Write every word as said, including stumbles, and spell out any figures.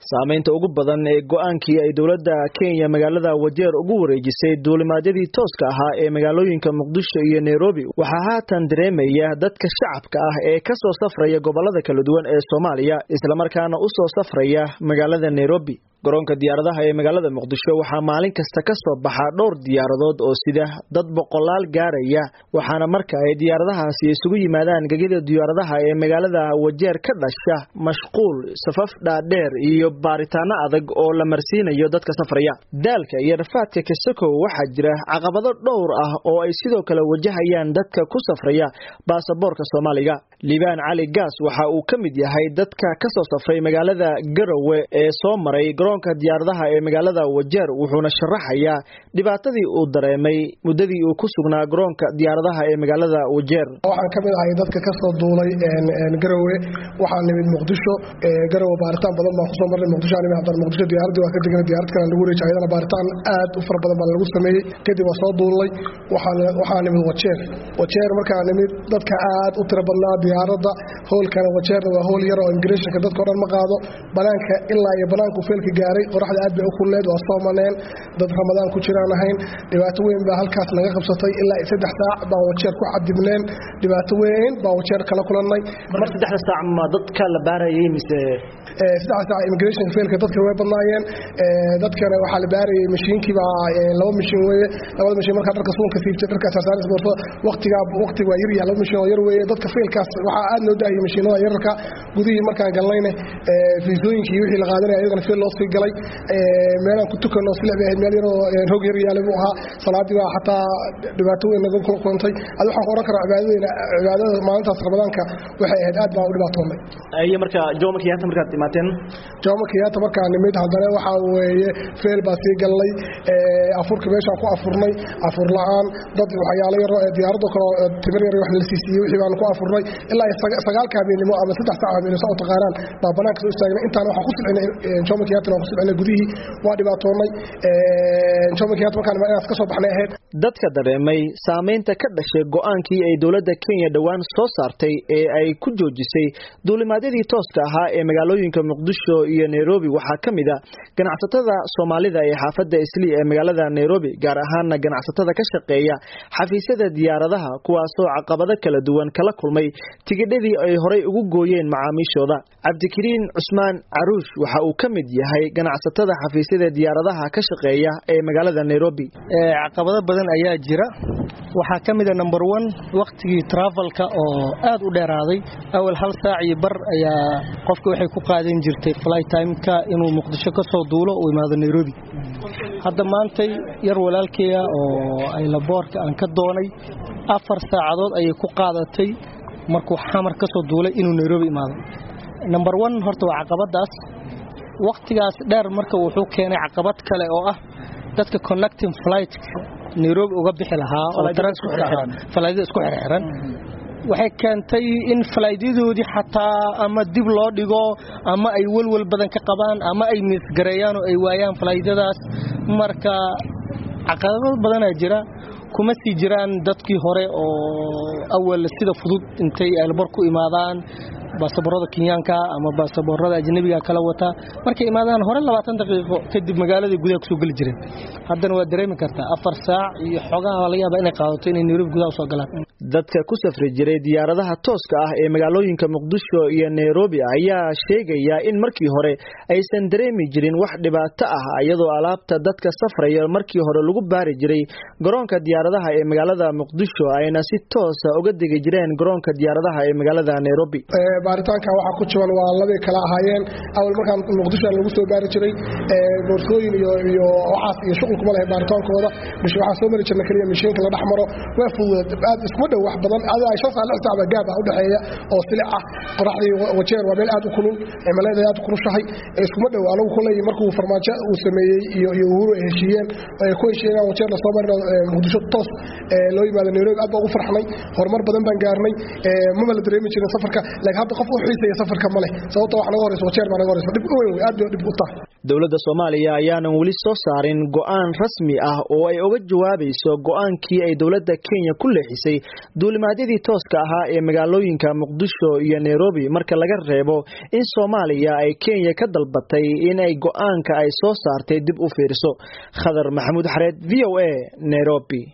Saamaynta ugu badan ee go'aankii ay dawladda Kenya magaalada Wajeer ugu wareejisay duulimaadyadii tooska ahaa ee magaalooyinka Muqdisho iyo Nairobi waxa haatan dareemaya dadka shacabka ah ee ka soo safraya gobolada kala duwan ee Soomaaliya isla markaana u soo safraya magaalada Nairobi. garoonka diyaaradaha ee magaalada Muqdisho waxa maalin kasta ka soo baxa dhowr diyaaradood oo sida dad boqolaal gaaraya waxaana marka ay diyaaradahaasi isugu yimaadaan gegida diyaaradaha ee magaalada Wajeer ka dhasha mashquul safaf dhaadheer iyo baaritaano adag oo la marsiinayo dadka safraya. Daalka iyo rafaadka kasako waxa jira caqabado dhowr ah oo ay sidoo kale wajahayaan dadka ku safraya baasaboorka Soomaaliga. Liibaan Cali Gaas waxa uu ka mid yahay dadka ka soo safray magaalada Garowe ee soo maray garoonka diyaaradaha ee magaalada Wajeer wuxuuna sharaxayaa dhibaatadii uu dareemay muddadii uu ku sugnaa garoonka diyaaradaha ee magaalada Wajeer. Waxaan ka mid ahay dadka ka soo duulay een Garowe waxaan nimid Muqdisho ee Garowe baaritaan badan baan ku soo marnay Muqdisho anima hadda Muqdisho diyaaradda waa ka deganay diyaarad kale lagu wareejay ayadana baaritaan aad u far badan baa lagu sameeyay kadib waa soo duulay waxaan waxaan nimid Wajeer Wajeer markaan nimid dadka aad u tiro badnaa diyaaradda hoolkana Wajeer waa hool yar oo immigration-ka dadka oo dhan ma qaado banaanka ilaa iyo banaanku feelka gaaray qoraxda aad bay u kulleed waa Soomaaliyeed dad Ramadaan ku jiraan ahayn dhibaato weyn baa halkaas naga qabsatay ilaa saddex saac baa Wajeer ku cadibneen dhibaato weyn baa Wajeer kala kulannay mar saddex saac ma dadka la baarayay mise ee saddex saac immigration feelka dadka way badnaayeen ee dadkana waxa la baarayay mashiinkii baa laba mashiin weeye labada mashiin marka dharka suunka siibtay dharka saarsaaris boorto waqtiga waqtiga waa yar yahay laba mashiin oo yar weeye dadka feelkaas waxa aad loo daayay mashiinada yararka gudihii markaan galnayna ee fiisooyinkii wixii la qaadanay ayagana feel loo sii galay ee meelaan ku tukano silaa baa meel yar oo roog yar yaale buu ahaa salaadii waa xataa dhibaato weyn naga kulantay ad waxaan oran karaa cibaadadayna cibaadada maalintaas Ramadaanka waxay ahayd aad baa u dhibaatoonay ay marka Jomo Kenyatta markaad timaateen Jomo Kenyatta markaan nimid hadana waxa weeye feel baa sii galay ee afurka meesha ku afurnay afur la'aan dad waxyaalo yar oo diyaaradda kale timir yar wax la siisiyay wixii baan ku afurnay ilaa sagaal habeenimo ama saddex saac habeenimo soo taqaaraan baa banaanka soo istaagnay intaan waxa ku socnay Jomo Kenyatta ku socnay gudihii waa dhibaatoonay ee Jomo Kenyatta markaan maalintaas ka soo baxnay ahayd dadka dareemay saamaynta ka dhashay go'aankii ay dawladda Kenya dhawaan soo saartay ee ay ku joojisay duulimaadyadii tooska ahaa ee magaalooyinka Muqdisho iyo Nairobi waxa kamid ah ganacsatada Soomaalida ee xaafadda Islii ee magaalada Nairobi gaar ahaan ganacsatada ka shaqeeya xafiisyada diyaaradaha kuwaas oo caqabado kala duwan kala kulmay tigidhadii ay horay ugu gooyeen macaamiishooda. Cabdikariin Cusmaan Caruush waxa uu ka mid yahay ganacsatada xafiisyada diyaaradaha ka shaqeeya ee magaalada Nairobi. ee caqabado badan ayaa jira waxa kamid ah number one waqtigii travelka oo aad u dheeraaday awal hal saac iyo bar ayaa qofka waxay ku qaadan jirtay flight time-ka inuu Muqdisho ka soo duulo oo imaado Nairobi hadda maantay yar walaalkeeya oo ay laboorka aan ka doonay afar saacadood ayay ku qaadatay markuu xamar ka soo duulay inuu Nairobi imaado number one horta waa caqabadaas waqtigaas dheer marka wuxuu keenay caqabad kale oo ah dadka connecting flight Nairobi uga bixi lahaa oo transport ahaan flight isku xirxiran waxay keentay in flight-yadoodii xataa ama dib loo dhigo ama ay walwal badan ka qabaan ama ay misgareeyaan oo ay waayaan flight-yadaas marka caqabado badan ayaa jira kuma sii jiraan dadkii hore oo awal sida fudud intay albor ku imaadaan baasaboorada Kenyaanka ama baasaboorada ajnabiga kala wata markay imaadaan hore labaatan daqiiqo kadib magaalada gudaha ku soo gali jireen haddana waa dareemi kartaa afar saac iyo xogaha laga yaabaa inay qaadato inay Nairobi gudaha soo galaan dadka ku safri jiray diyaaradaha tooska ah ee magaalooyinka Muqdisho iyo Nairobi ayaa sheegaya in markii hore aysan dareemi jirin wax dhibaato ah iyadoo alaabta dadka safraya markii hore lagu baari jiray garoonka diyaaradaha ee magaalada Muqdisho ayna si toos ah uga degi jireen garoonka diyaaradaha ee magaalada Nairobi baaritaanka waxa ku jiran waa laba kala ahaayeen awal markaan Muqdisho lagu soo baari jiray ee boorsooyin iyo iyo waxaas iyo shuqul kuma leh baaritaankooda bish waxa soo mari jirnay kaliya mishiinka la dhaxmaro way fudud aad isku dhow wax badan aad ay shaqo la taaba gaab u dhaxeeya oo silic ah qoraxdii Wajeer waa meel aad u kulul cimilada aad u kulushahay isku dhow anagu kulay markuu farmaajo uu sameeyay iyo iyo uhuru ay heshiiyeen ay ku heshiiyeen Wajeer la soo maray Muqdisho toos ee loo yimaado Nairobi aad baa ugu farxnay horumar badan baan gaarnay ee ma la dareemi jirin safarka laakiin hadda qof u xiiseeya safarka ma leh sababtoo wax naga horeyso Wajeer ma naga horeyso dib weyn aad dib u tahay dowladda Soomaaliya ayaanan wali soo saarin go'aan rasmi ah oo ay uga jawaabayso go'aankii ay dowladda Kenya ku leexisay duulimaadyadii tooska ahaa ee magaalooyinka Muqdisho iyo Nairobi marka laga reebo in Soomaaliya ay Kenya ka dalbatay in ay go'aanka ay soo saartay dib u fiiriso. Khadar Maxamuud Xareed, V O A, Nairobi.